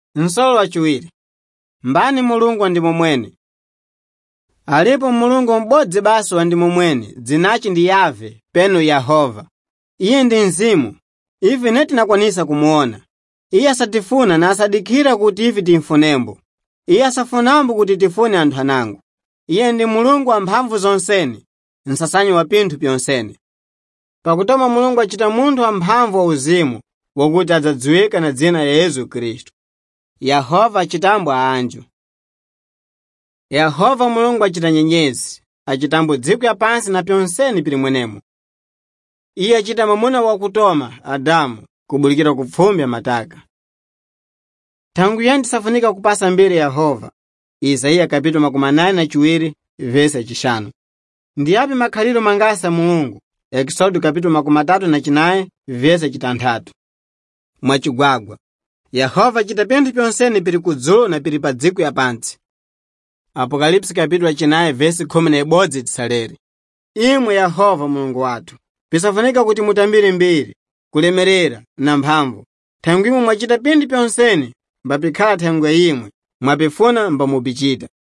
Nsolo wachiwiri. Mbani Mulungu ndimo mwene. Alipo Mulungu m'bodzi basi wa ndimo mwene, dzinachi ndi Yahve peno Yehova. Iye ndi mzimu, ife netinakwanisa kumuona. Iye asatifuna na asadikira kuti ife timfunembo. Iye asafunambo kuti tifune anthu anango. Iye ndi Mulungu wamphamvu zonsene, msasanyi wa pinthu pyonsene. Pakutoma Mulungu achita munthu wamphamvu wa uzimu, wakuti adzadziwika na dzina la Yesu Kristu. Yehova achitambo a anjo. Yehova Mulungu achita nyenyezi, achitambo dziko yapansi na pyonsene pili mwenemo. Iye achita mwamuna wakutoma, Adamu, kubulikira ku pfumbi ya mataka. Tangu yani tisafunika kupasa mbiri Yehova. Isaiya kapitulo 82 vesi yachishanu. Ndiyapi makhaliro mangasa Mulungu. Exodo kapitulo 34 vesi yachitanthatu. Mwachigwagwa. Yehova achita pinthu pyonsene pili kudzulo na pili pa dziko yapansi. Apokalipsi kapitulo 4 vesi 11 tisalere. Imwe Yehova Mulungu wathu, pisafunika kuti mutambire mbiri, kulemerera na mphamvu. Tangu imwe mwachita pinthu pyonsene, mbapikhala thangwe imwe, mwapifuna mbamupichita.